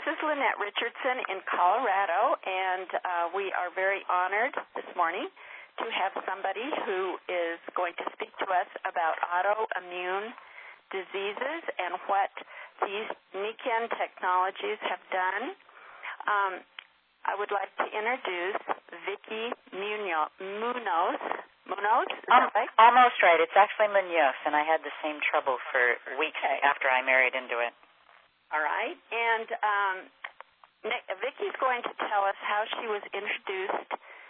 is Lynette Richardson in Colorado, and we are very honored this morning to have somebody who is going to speak to us about autoimmune diseases and what these Nikken technologies have done. I would like to introduce Vicki Munoz. Munoz? Is that right? Almost right. It's actually Munoz, and I had the same trouble for weeks after I married into it. All right. And Vicki's going to tell us how she was introduced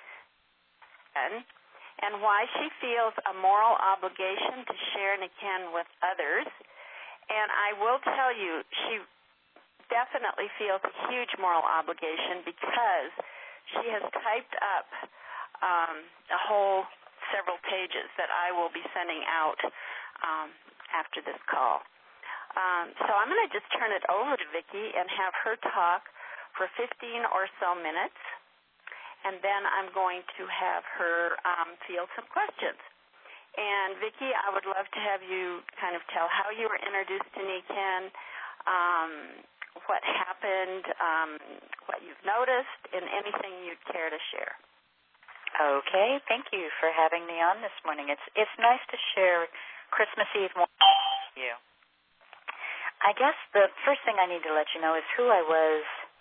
and why she feels a moral obligation to share Nikken with others. And I will tell you, she definitely feels a huge moral obligation because she has typed up a whole several pages that I will be sending out after this call. So I'm going to just turn it over to Vicki and have her talk for 15 or so minutes, and then I'm going to have her field some questions. And Vicki, I would love to have you kind of tell how you were introduced to Nikken, what happened, what you've noticed, and anything you'd care to share. Okay, thank you for having me on this morning. It's nice to share Christmas Eve morning with you. I guess the first thing I need to let you know is who I was.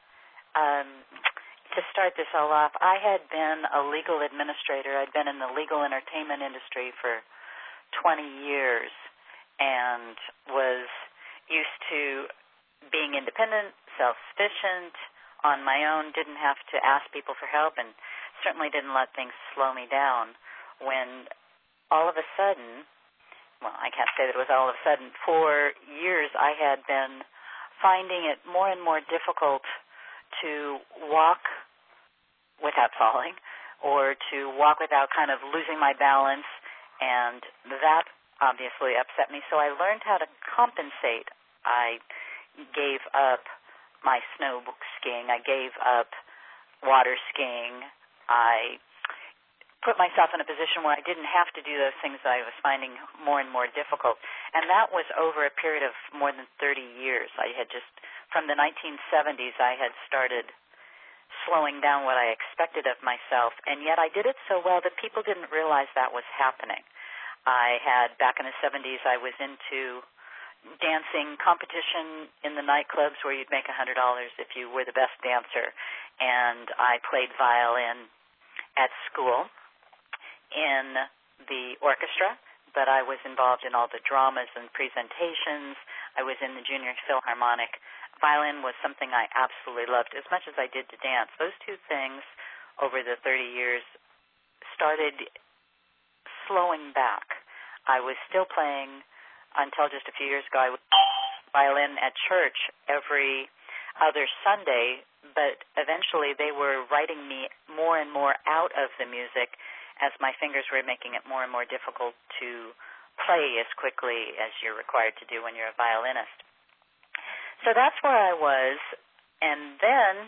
To start this all off, I had been a legal administrator. I'd been in the legal entertainment industry for 20 years and was used to being independent, self-sufficient, on my own, didn't have to ask people for help, and certainly didn't let things slow me down when all of a sudden, well, I can't say that it was all of a sudden, for years I had been finding it more and more difficult to walk without falling or to walk without kind of losing my balance, and that obviously upset me. So I learned how to compensate. I gave up my snow skiing. I gave up water skiing. I put myself in a position where I didn't have to do those things that I was finding more and more difficult. And that was over a period of more than 30 years. I had just, from the 1970s, I had started slowing down what I expected of myself, and yet I did it so well that people didn't realize that was happening. I had, back in the 70s, I was into dancing competition in the nightclubs where you'd make $100 if you were the best dancer, and I played violin at school in the orchestra, but I was involved in all the dramas and presentations. I was in the Junior Philharmonic. Violin was something I absolutely loved as much as I did to dance. Those two things over the 30 years started slowing back. I was still playing until just a few years ago. I was violin at church every other Sunday, but eventually they were writing me more and more out of the music as my fingers were making it more and more difficult to play as quickly as you're required to do when you're a violinist. So that's where I was, and then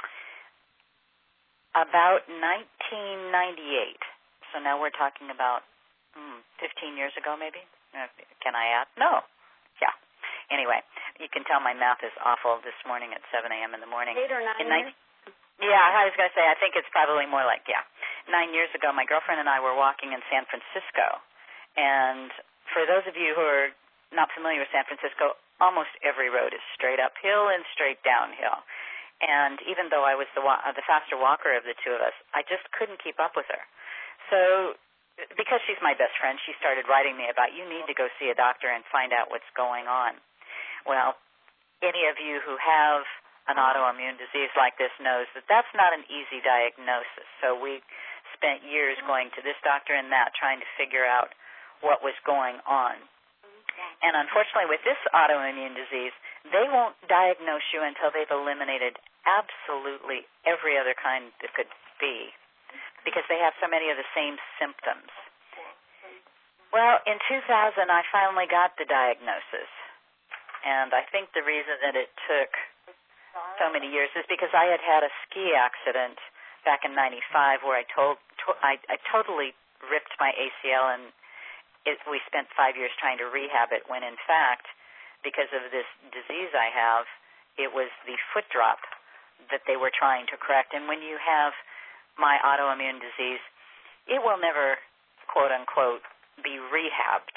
about 1998, so now we're talking about 15 years ago maybe? Can I add? No. Yeah. Anyway, you can tell my math is awful this morning at 7 a.m. in the morning. 8 or 9 years? Yeah, I was going to say, I think it's probably more like, 9 years ago, my girlfriend and I were walking in San Francisco, and for those of you who are not familiar with San Francisco, almost every road is straight uphill and straight downhill. And even though I was the faster walker of the two of us, I just couldn't keep up with her. So because she's my best friend, she started writing me about, you need to go see a doctor and find out what's going on. Well, any of you who have an autoimmune disease like this knows that that's not an easy diagnosis. So we spent years going to this doctor and that, trying to figure out what was going on. And unfortunately, with this autoimmune disease, they won't diagnose you until they've eliminated absolutely every other kind that could be, because they have so many of the same symptoms. Well, in 2000, I finally got the diagnosis. And I think the reason that it took so many years is because I had had a ski accident back in 95 where I totally ripped my ACL, and we spent 5 years trying to rehab it, when in fact, because of this disease I have, it was the foot drop that they were trying to correct. And when you have my autoimmune disease, it will never, quote unquote, be rehabbed.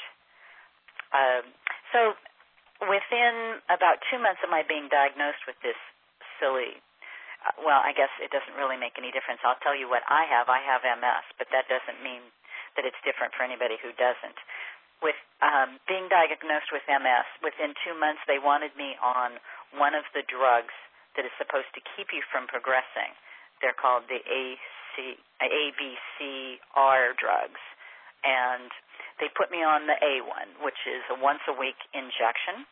So within about 2 months of my being diagnosed with this silly, well, I guess it doesn't really make any difference. I'll tell you what I have. I have MS, but that doesn't mean that it's different for anybody who doesn't. With being diagnosed with MS, within 2 months they wanted me on one of the drugs that is supposed to keep you from progressing. They're called the ABCR drugs. And they put me on the A one, which is a once-a-week injection.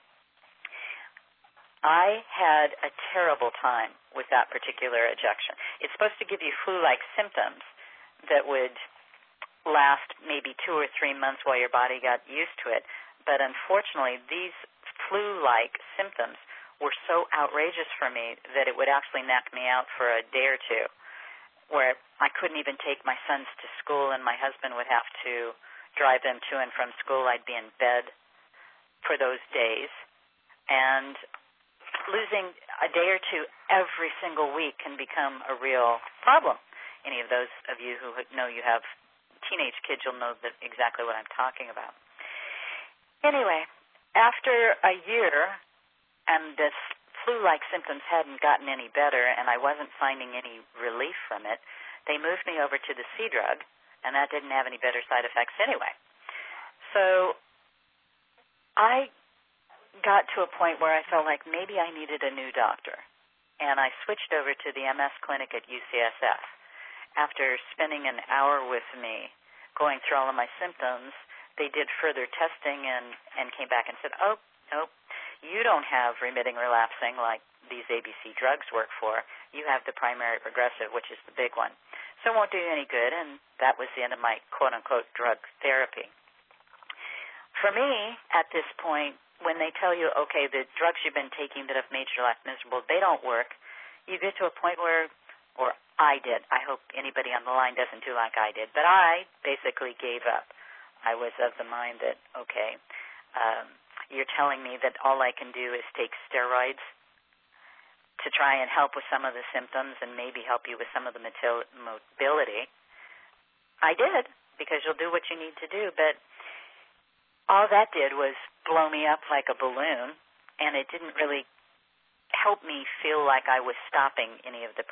I had a terrible time with that particular injection. It's supposed to give you flu-like symptoms that would last maybe 2 or 3 months while your body got used to it. But unfortunately, these flu-like symptoms were so outrageous for me that it would actually knock me out for a day or two, where I couldn't even take my sons to school and my husband would have to drive them to and from school. I'd be in bed for those days. And losing a day or two every single week can become a real problem. Any of those of you who know you have teenage kids, you'll know exactly what I'm talking about. Anyway, after a year, and this flu-like symptoms hadn't gotten any better, and I wasn't finding any relief from it, they moved me over to the C drug, and that didn't have any better side effects anyway. So I got to a point where I felt like maybe I needed a new doctor, and I switched over to the MS clinic at UCSF. After spending an hour with me going through all of my symptoms, they did further testing and came back and said, oh, nope, you don't have remitting relapsing like these ABC drugs work for. You have the primary progressive, which is the big one. So it won't do you any good, and that was the end of my quote-unquote drug therapy. For me, at this point, when they tell you, okay, the drugs you've been taking that have made your life miserable, they don't work, you get to a point where, or I did, I hope anybody on the line doesn't do like I did, but I basically gave up. I was of the mind that, okay, you're telling me that all I can do is take steroids to try and help with some of the symptoms and maybe help you with some of the mobility. I did, because you'll do what you need to do, but all that did was blow me up like a balloon, and it didn't really help me feel like I was stopping any of the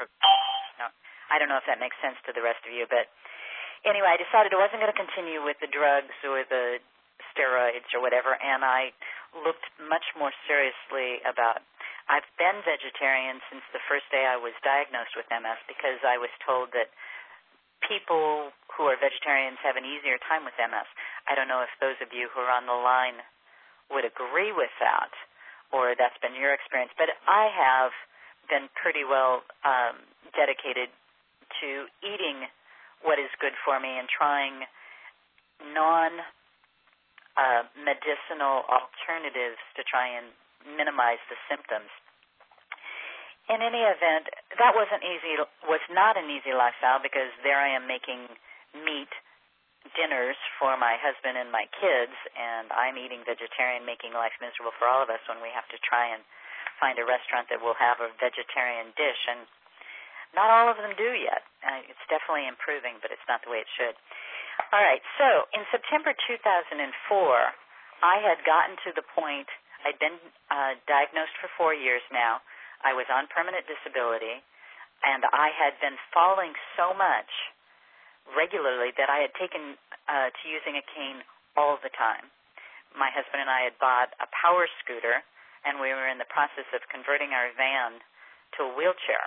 I don't know if that makes sense to the rest of you, but anyway, I decided I wasn't going to continue with the drugs or the steroids or whatever, and I looked much more seriously about, I've been vegetarian since the first day I was diagnosed with MS because I was told that people who are vegetarians have an easier time with MS. I don't know if those of you who are on the line would agree with that, or that's been your experience, but I have been pretty well dedicated to eating what is good for me and trying non-medicinal alternatives to try and minimize the symptoms. In any event, that was not an easy lifestyle because there I am making meat dinners for my husband and my kids, and I'm eating vegetarian, making life miserable for all of us when we have to try and find a restaurant that will have a vegetarian dish, and not all of them do yet. It's definitely improving, but it's not the way it should. All right, so in September 2004, I had gotten to the point, I'd been diagnosed for 4 years now. I was on permanent disability, and I had been falling so much regularly that I had taken to using a cane all the time. My husband and I had bought a power scooter, and we were in the process of converting our van to a wheelchair.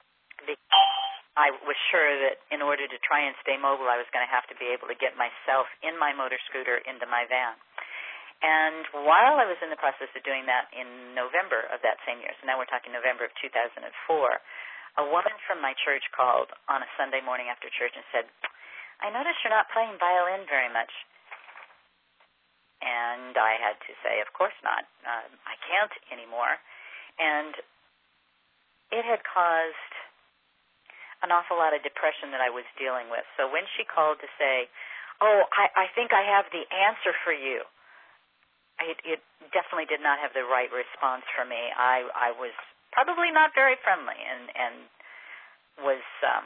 I was sure that in order to try and stay mobile, I was going to have to be able to get myself in my motor scooter into my van. And while I was in the process of doing that in November of that same year, so now we're talking November of 2004, a woman from my church called on a Sunday morning after church and said, I noticed you're not playing violin very much. And I had to say, of course not. I can't anymore. And it had caused an awful lot of depression that I was dealing with. So when she called to say, oh, I think I have the answer for you, it definitely did not have the right response for me. I was probably not very friendly and was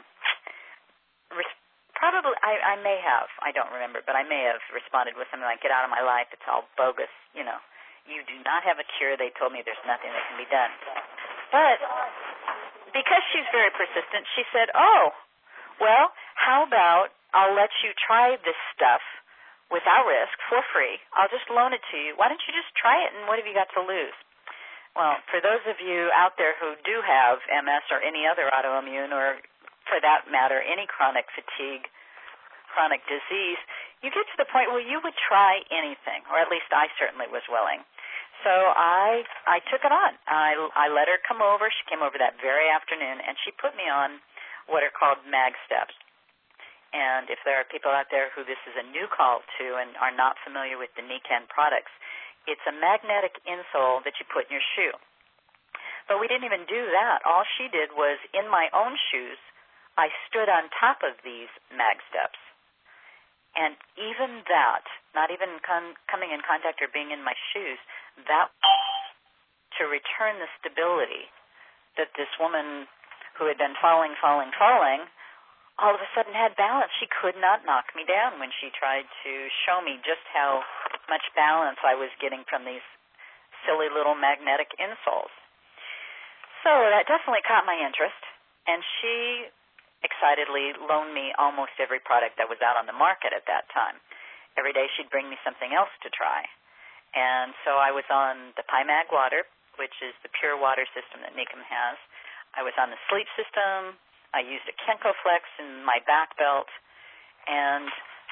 probably, I may have, I don't remember, but I may have responded with something like, get out of my life, it's all bogus, you know. You do not have a cure. They told me there's nothing that can be done. But because she's very persistent, she said, oh, well, how about I'll let you try this stuff without risk, for free. I'll just loan it to you. Why don't you just try it, and what have you got to lose? Well, for those of you out there who do have MS or any other autoimmune, or for that matter, any chronic fatigue, chronic disease, you get to the point where you would try anything, or at least I certainly was willing. So I took it on. I let her come over. She came over that very afternoon, and she put me on what are called MAG steps. And if there are people out there who this is a new call to and are not familiar with the Nikken products, it's a magnetic insole that you put in your shoe. But we didn't even do that. All she did was, in my own shoes, I stood on top of these MAG steps. And even that, not even coming in contact or being in my shoes, that to return the stability that this woman who had been falling, all of a sudden had balance. She could not knock me down when she tried to show me just how much balance I was getting from these silly little magnetic insoles. So that definitely caught my interest, and she excitedly loaned me almost every product that was out on the market at that time. Every day she'd bring me something else to try. And so I was on the PyMag water, which is the pure water system that Nikken has. I was on the sleep system. I used a KenkoFlex in my back belt. And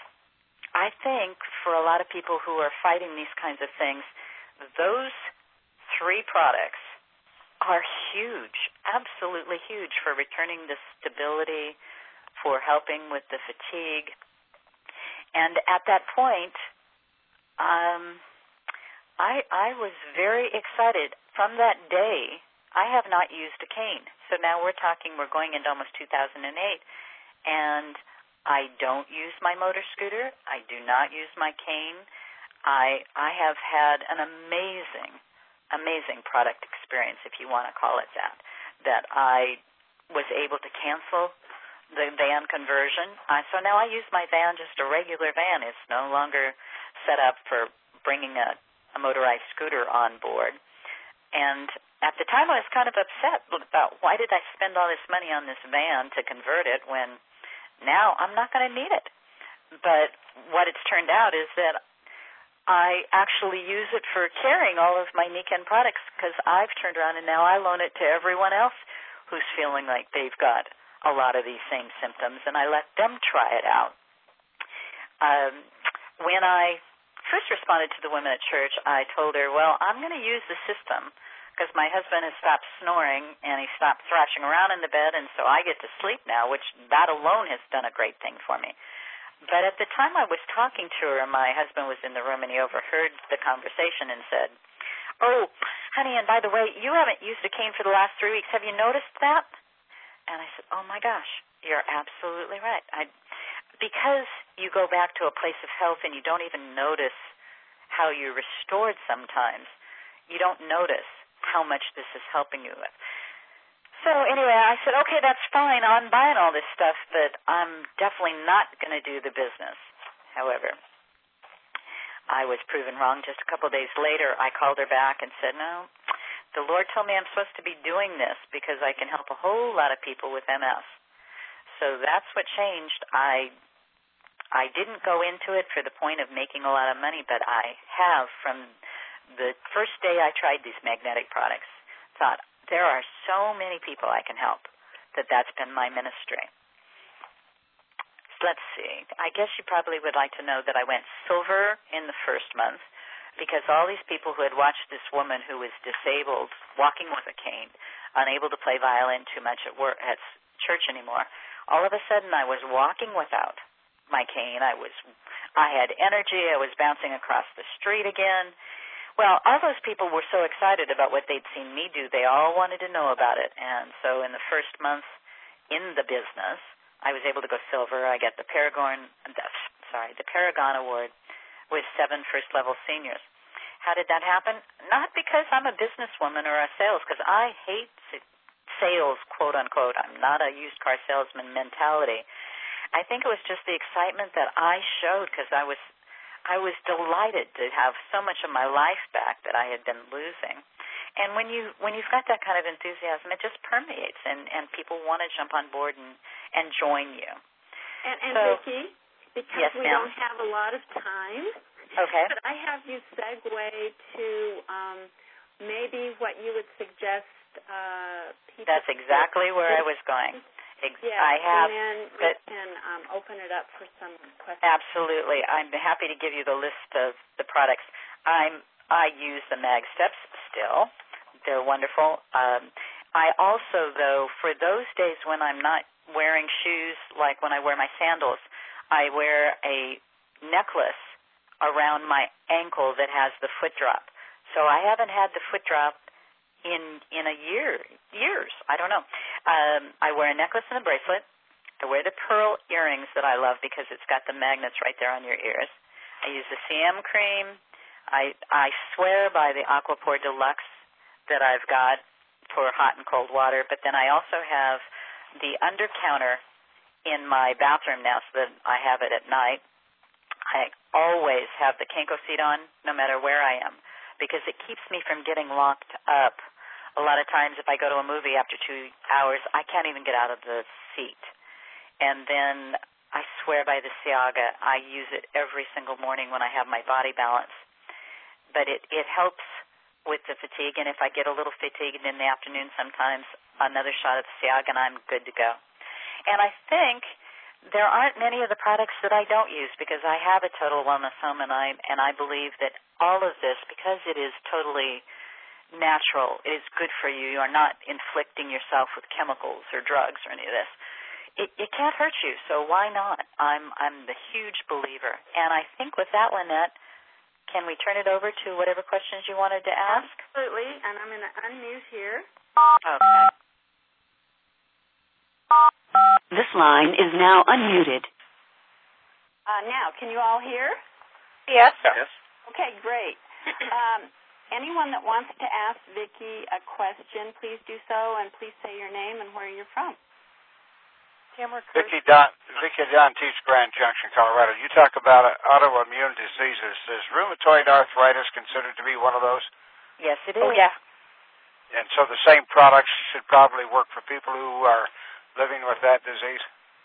I think for a lot of people who are fighting these kinds of things, those three products are huge, absolutely huge, for returning the stability, for helping with the fatigue. And at that point, I was very excited. From that day, I have not used a cane. So now we're going into almost 2008, and I don't use my motor scooter. I do not use my cane. I have had an amazing product experience, if you want to call it that I was able to cancel the van conversion. So now I use my van, just a regular van. It's no longer set up for bringing a motorized scooter on board. And at the time I was kind of upset about why did I spend all this money on this van to convert it when now I'm not going to need it. But what it's turned out is that I actually use it for carrying all of my Nikken products, because I've turned around and now I loan it to everyone else who's feeling like they've got a lot of these same symptoms, and I let them try it out. When I first responded to the women at church, I told her, well, I'm going to use the system because my husband has stopped snoring and he stopped thrashing around in the bed, and so I get to sleep now, which that alone has done a great thing for me. But at the time I was talking to her, my husband was in the room, and he overheard the conversation and said, oh, honey, and by the way, you haven't used a cane for the last 3 weeks. Have you noticed that? And I said, oh, my gosh, you're absolutely right. Because you go back to a place of health and you don't even notice how you're restored sometimes, you don't notice how much this is helping you with. So anyway, I said, okay, that's fine. I'm buying all this stuff, but I'm definitely not going to do the business. However, I was proven wrong. Just a couple of days later, I called her back and said, no, the Lord told me I'm supposed to be doing this because I can help a whole lot of people with MS. So that's what changed. I didn't go into it for the point of making a lot of money, but I have, from the first day I tried these magnetic products, thought, there are so many people I can help, that's been my ministry. So let's see. I guess you probably would like to know that I went silver in the first month because all these people who had watched this woman who was disabled, walking with a cane, unable to play violin too much at church anymore, all of a sudden I was walking without my cane. I had energy. I was bouncing across the street again. Well, all those people were so excited about what they'd seen me do, they all wanted to know about it. And so in the first month in the business, I was able to go silver. I got the Paragon Award with 7 first-level seniors. How did that happen? Not because I'm a businesswoman or a sales, because I hate sales, quote unquote. I'm not a used car salesman mentality. I think it was just the excitement that I showed because I was delighted to have so much of my life back that I had been losing. And when you've got that kind of enthusiasm, it just permeates, and people want to jump on board and join you. And so, Vicki, because yes, we don't have a lot of time, okay, could I have you segue to maybe what you would suggest people... That's exactly where I was going. Yes, I have, and then we can open it up for some questions. Absolutely. I'm happy to give you the list of the products. I use the Mag Steps still. They're wonderful. I also, though, for those days when I'm not wearing shoes, like when I wear my sandals, I wear a necklace around my ankle that has the foot drop. So I haven't had the foot drop in a years. I don't know. I wear a necklace and a bracelet. I wear the pearl earrings that I love because it's got the magnets right there on your ears. I use the CM cream. I swear by the Aquaphor Deluxe that I've got for hot and cold water, but then I also have the under counter in my bathroom now so that I have it at night. I always have the Kinko seat on no matter where I am because it keeps me from getting locked up. A lot of times if I go to a movie after 2 hours, I can't even get out of the seat. And then I swear by the Ciaga. I use it every single morning when I have my body balance. But it helps with the fatigue, and if I get a little fatigued in the afternoon sometimes, another shot of the Ciaga and I'm good to go. And I think there aren't many of the products that I don't use because I have a total wellness home, and I believe that all of this, because it is totally natural, it is good for you. You are not inflicting yourself with chemicals or drugs or any of this. It can't hurt you, so why not? I'm the huge believer. And I think with that, Lynette, can we turn it over to whatever questions you wanted to ask? Absolutely, and I'm going to unmute here. Okay. This line is now unmuted. Now, can you all hear? Yes. Yes. Okay, great. Anyone that wants to ask Vicki a question, please do so, and please say your name and where you're from. Vicki Dantes, Grand Junction, Colorado. You talk about autoimmune diseases. Is rheumatoid arthritis considered to be one of those? Yes, it is. Oh, yeah. And so the same products should probably work for people who are living with that disease?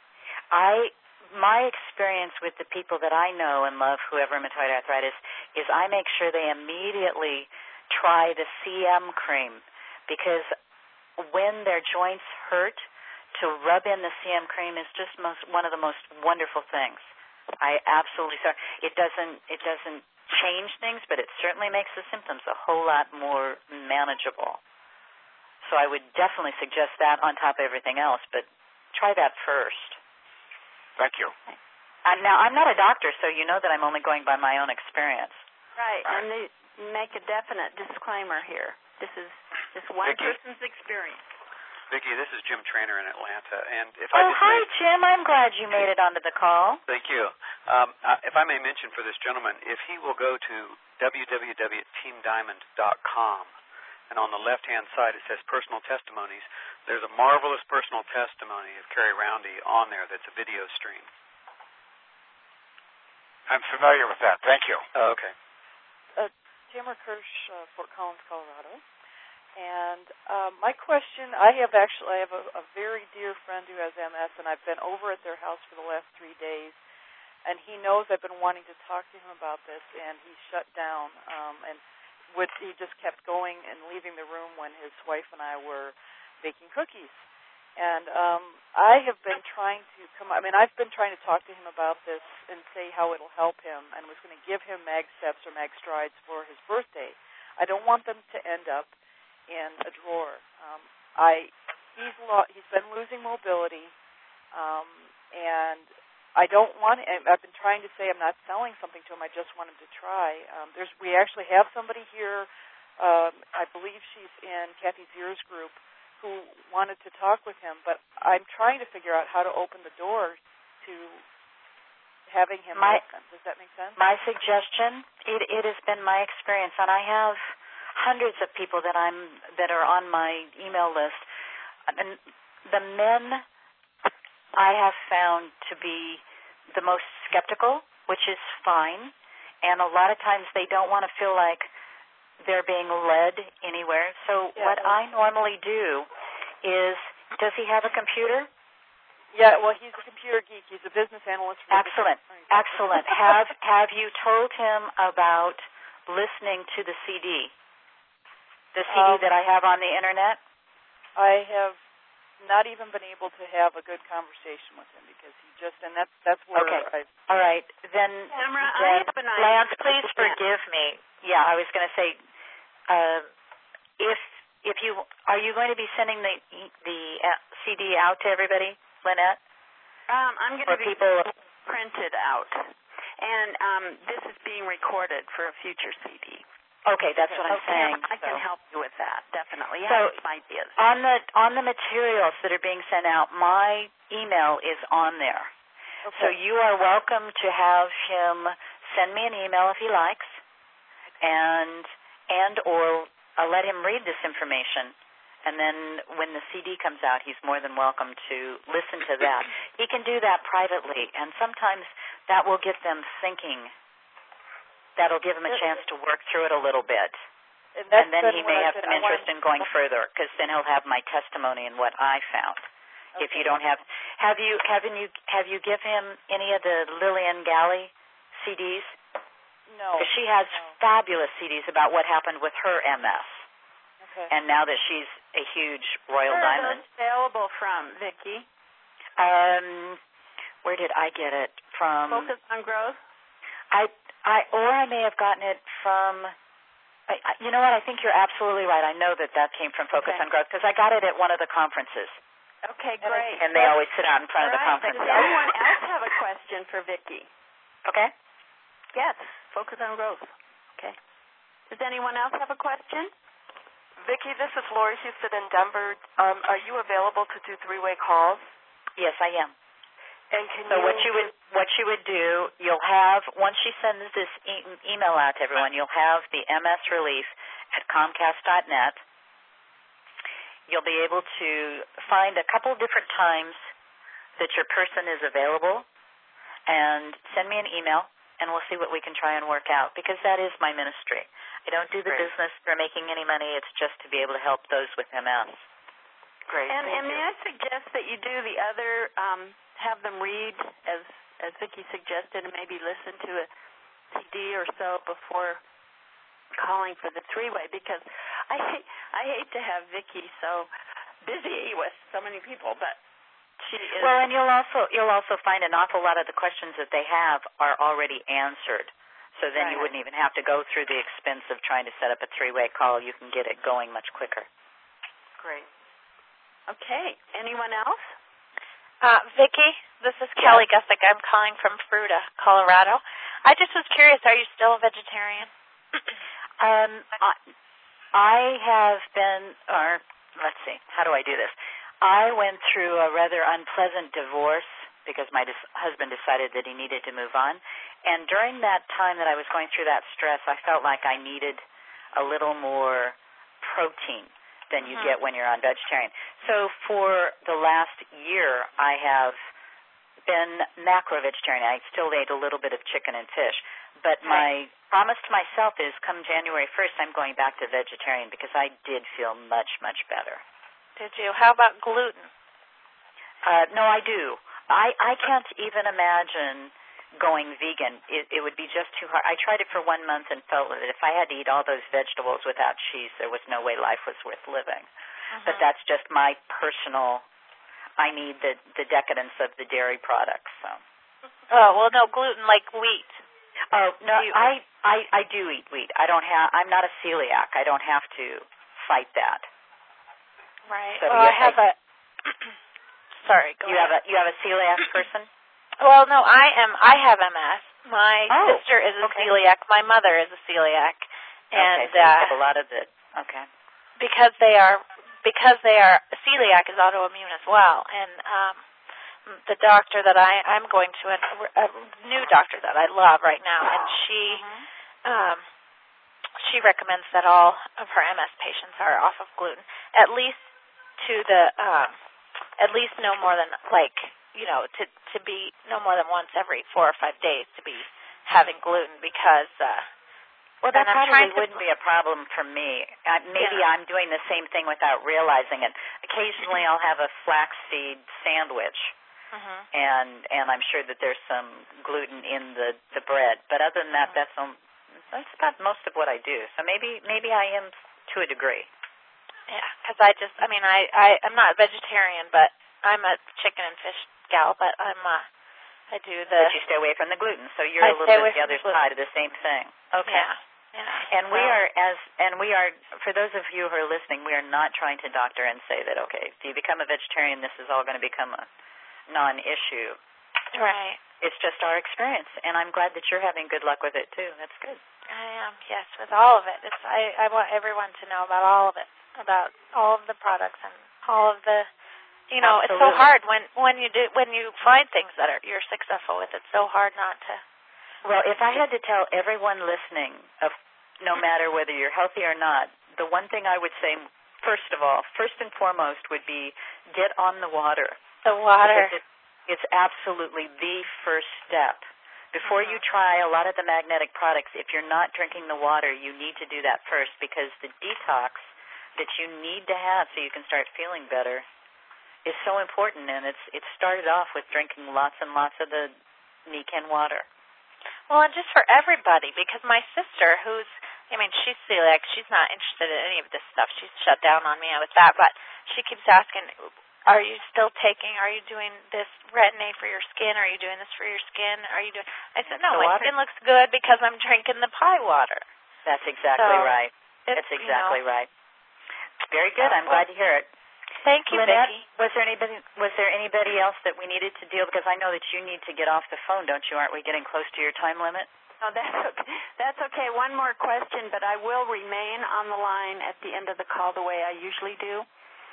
My experience with the people that I know and love who have rheumatoid arthritis is I make sure they immediately try the CM cream because when their joints hurt, to rub in the CM cream is just one of the most wonderful things. I absolutely so. It doesn't change things, but it certainly makes the symptoms a whole lot more manageable. So I would definitely suggest that on top of everything else, but try that first. Thank you. Now, I'm not a doctor, so you know that I'm only going by my own experience. Right, and they make a definite disclaimer here. This is just one Vicki. person's experience. Vicki, this is Jim Trainer in Atlanta, and if hi, Jim. I'm glad you made it onto the call. Thank you. If I may mention for this gentleman, if he will go to www.teamdiamond.com, and on the left-hand side it says Personal Testimonies, there's a marvelous personal testimony of Carrie Roundy on there that's a video stream. I'm familiar with that. Thank you. Oh, okay. Tamara Kirsch, Fort Collins, Colorado. And my question, I have a very dear friend who has MS, and I've been over at their house for the last 3 days, and he knows I've been wanting to talk to him about this, and he shut down, he just kept going and leaving the room when his wife and I were baking cookies. And I have been trying to I've been trying to talk to him about this and say how it'll help him, and was going to give him Mag Steps or Mag Strides for his birthday. I don't want them to end up in a drawer. He's been losing mobility, and I don't want. I've been trying to say I'm not selling something to him. I just want him to try. We actually have somebody here. I believe she's in Kathy Zier's group, who wanted to talk with him. But I'm trying to figure out how to open the door to having him listen. Does that make sense? My suggestion, it has been my experience, and I have hundreds of people that are on my email list. And the men I have found to be the most skeptical, which is fine, and a lot of times they don't want to feel like they're being led anywhere. So what I normally do is, does he have a computer? Yeah, well, he's a computer geek. He's a business analyst. Excellent. Have you told him about listening to the CD? The CD that I have on the internet? I have not even been able to have a good conversation with him because he just, and that's where All right. Then, Tamara, I have an idea. Lance, please forgive me. Yeah, I was going to say, if you, are you going to be sending the CD out to everybody, Lynette? I'm going to be printed out. And this is being recorded for a future CD. Okay, that's what I'm saying. I can help you with that, definitely. So, I have some ideas. On the materials that are being sent out, my email is on there. Okay. So you are welcome to have him send me an email if he likes, and or let him read this information. And then when the CD comes out, he's more than welcome to listen to that. He can do that privately, and sometimes that will get them thinking. That'll give him a chance to work through it a little bit. And then he may have some interest in going further, because then he'll have my testimony and what I found. Okay. If you don't have you give him any of the Lillian Galley CDs? No. Because she has fabulous CDs about what happened with her MS. Okay. And now that she's a huge Royal Diamond. Where are those available from, Vicki? Where did I get it from? Focus on Growth? I may have gotten it from, you know what, I think you're absolutely right. I know that came from Focus on Growth because I got it at one of the conferences. Okay, great. And they always sit out in front of the conference. Does anyone else have a question for Vicki? Okay. Yes, Focus on Growth. Okay. Does anyone else have a question? Vicki, this is Lori Houston in Denver. Are you available to do three-way calls? Yes, I am. And what you would do, you'll have, once she sends this email out to everyone, you'll have the MS release at Comcast.net. You'll be able to find a couple different times that your person is available and send me an email, and we'll see what we can try and work out, because that is my ministry. I don't do the business for making any money. It's just to be able to help those with MS. Great. And may I suggest that you do the other, have them read, as Vicki suggested, and maybe listen to a CD or so before calling for the three-way, because I hate to have Vicki so busy with so many people, but she is. Well, and you'll also find an awful lot of the questions that they have are already answered. So then you wouldn't even have to go through the expense of trying to set up a three-way call. You can get it going much quicker. Great. Okay. Anyone else? Vicki, this is Kelly Gussick. I'm calling from Fruita, Colorado. I just was curious, are you still a vegetarian? I have been, or let's see, how do I do this? I went through a rather unpleasant divorce because my husband decided that he needed to move on. And during that time that I was going through that stress, I felt like I needed a little more protein than you get when you're on vegetarian. So for the last year, I have been macro-vegetarian. I still ate a little bit of chicken and fish. But my promise to myself is come January 1st, I'm going back to vegetarian because I did feel much, much better. Did you? How about gluten? No, I do. I can't even imagine going vegan. It would be just too hard. I tried it for 1 month and felt that if I had to eat all those vegetables without cheese, there was no way life was worth living. But that's just my personal, I need the decadence of the dairy products. So. Oh, well, no, gluten like wheat. Oh, no, I do eat wheat. I'm not a celiac. I don't have to fight that. Right. So well, I have a sorry, go ahead. You have a celiac person? Well, no, I have MS. My sister is a celiac. My mother is a celiac. And so you have a lot of it. Okay. Because they are celiac is autoimmune as well. And the doctor that I'm going to, a new doctor that I love right now, and she recommends that all of her MS patients are off of gluten, at least no more than to be no more than once every 4 or 5 days to be having gluten, because that probably wouldn't be a problem for me. Maybe I'm doing the same thing without realizing it. Occasionally I'll have a flaxseed sandwich, and I'm sure that there's some gluten in the bread. But other than that, that's about most of what I do. So maybe I am to a degree. Yeah, because I'm not a vegetarian, but I'm a chicken and fish gal. But I do the. But you stay away from the gluten, so you're a little bit the other side of the same thing. Okay. Yeah. And we are for those of you who are listening, we are not trying to doctor and say that, okay, if you become a vegetarian, this is all going to become a non-issue. Right. It's just our experience, and I'm glad that you're having good luck with it too. That's good. I am, yes, with all of it. I want everyone to know about all of it, about all of the products and all of the. Absolutely. It's so hard when you find things that you're successful with. It's so hard not to. Well, if I had to tell everyone listening, no matter whether you're healthy or not, the one thing I would say, first and foremost, would be get on the water. The water. Because it's absolutely the first step. Before you try a lot of the magnetic products, if you're not drinking the water, you need to do that first, because the detox that you need to have so you can start feeling better is so important, and it started off with drinking lots and lots of the Nikken water. Well, and just for everybody, because my sister, she's celiac, she's not interested in any of this stuff. She's shut down on me with that, but she keeps asking, are you doing this Retin-A for your skin? Are you doing this for your skin? I said, no, my skin looks good because I'm drinking the pie water. That's exactly right. That's exactly right. Very good. I'm glad to hear it. Thank you, Lynette, Vicki. was there anybody else that we needed to deal, because I know that you need to get off the phone, don't you? Aren't we getting close to your time limit? No, that's okay. One more question, but I will remain on the line at the end of the call the way I usually do.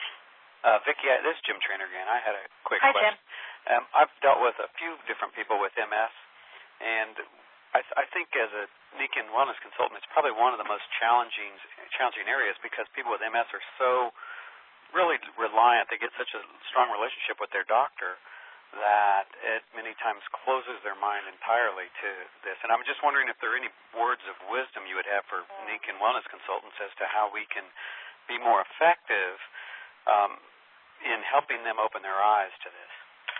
Vicki, this is Jim Trainer again. I had a quick question. Hi, Jim. I've dealt with a few different people with MS, and I think as a Nikken wellness consultant, it's probably one of the most challenging areas, because people with MS are so really reliant. They get such a strong relationship with their doctor that it many times closes their mind entirely to this. And I'm just wondering if there are any words of wisdom you would have for Nikken wellness consultants as to how we can be more effective in helping them open their eyes to this.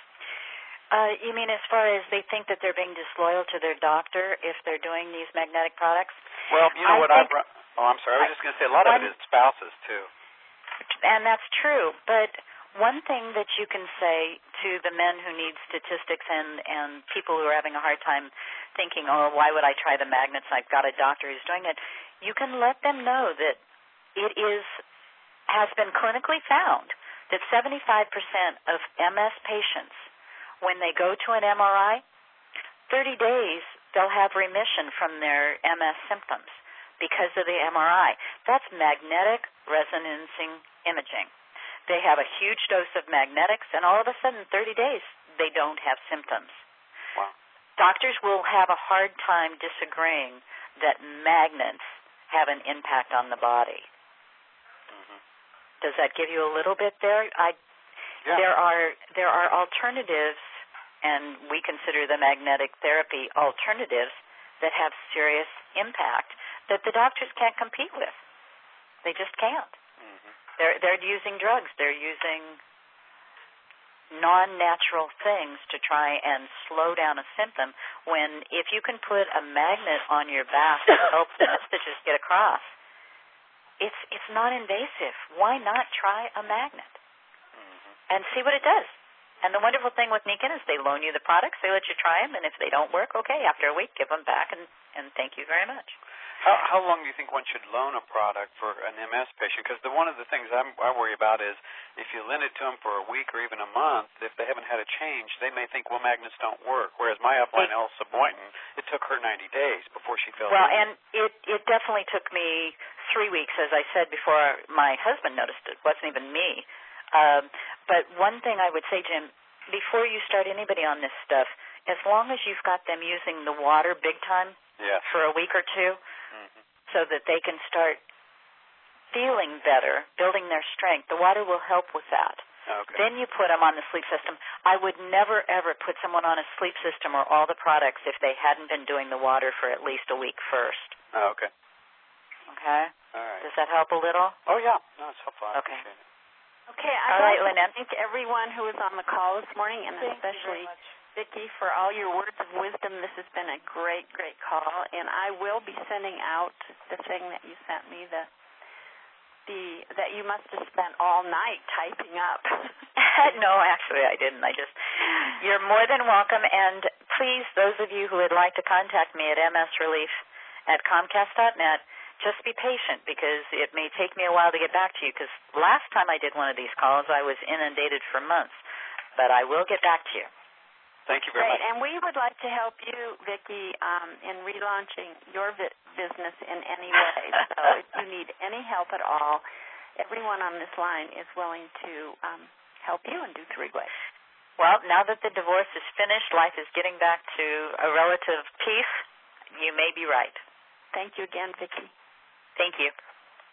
You mean as far as they think that they're being disloyal to their doctor if they're doing these magnetic products? Well, you know I'm sorry. I was just going to say a lot of it is spouses, too. And that's true. But one thing that you can say to the men who need statistics and people who are having a hard time thinking, oh, why would I try the magnets? I've got a doctor who's doing it. You can let them know that it has been clinically found that 75% of MS patients, when they go to an MRI, 30 days they'll have remission from their MS symptoms because of the MRI. That's magnetic resonancing imaging. They have a huge dose of magnetics, and all of a sudden, 30 days, they don't have symptoms. Wow. Doctors will have a hard time disagreeing that magnets have an impact on the body. Mm-hmm. Does that give you a little bit there? Yeah. There are alternatives, and we consider the magnetic therapy alternatives that have serious impact that the doctors can't compete with. They just can't. Mm-hmm. They're using drugs. They're using non-natural things to try and slow down a symptom, when if you can put a magnet on your back to help the stitches get across, it's non-invasive. Why not try a magnet and see what it does? And the wonderful thing with Nikken is they loan you the products, they let you try them, and if they don't work, okay, after a week, give them back, and thank you very much. How long do you think one should loan a product for an MS patient? Because one of the things I worry about is if you lend it to them for a week or even a month, if they haven't had a change, they may think, well, magnets don't work. Whereas my upline, Elsa Boynton, it took her 90 days before she felt well, and it definitely took me 3 weeks, as I said before. My husband noticed it. It wasn't even me. But one thing I would say, Jim, before you start anybody on this stuff, as long as you've got them using the water big time for a week or two, so that they can start feeling better, building their strength, the water will help with that. Okay. Then you put them on the sleep system. I would never, ever put someone on a sleep system or all the products if they hadn't been doing the water for at least a week first. Oh, okay. Okay? All right. Does that help a little? Oh, yeah. No, it's helpful. I Okay. appreciate it. Okay, All right, I'd like Lynette. to thank everyone who was on the call this morning, and Thank especially you very much. Vicki, for all your words of wisdom. This has been a great, great call, and I will be sending out the thing that you sent me, that you must have spent all night typing up. No, actually I didn't. You're more than welcome, and please, those of you who would like to contact me at msrelief@comcast.net, just be patient, because it may take me a while to get back to you, because last time I did one of these calls, I was inundated for months. But I will get back to you. Thank you very much. And we would like to help you, Vicki, in relaunching your business in any way. So if you need any help at all, everyone on this line is willing to help you and do three-way. Well, now that the divorce is finished, life is getting back to a relative peace. You may be right. Thank you again, Vicki. Thank you.